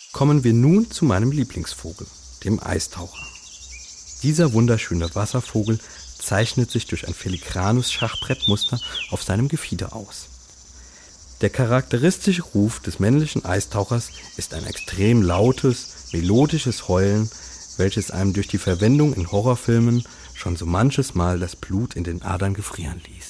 Kommen wir nun zu meinem Lieblingsvogel, dem Eistaucher. Dieser wunderschöne Wasservogel zeichnet sich durch ein filigranes Schachbrettmuster auf seinem Gefieder aus. Der charakteristische Ruf des männlichen Eistauchers ist ein extrem lautes, melodisches Heulen, welches einem durch die Verwendung in Horrorfilmen schon so manches Mal das Blut in den Adern gefrieren ließ.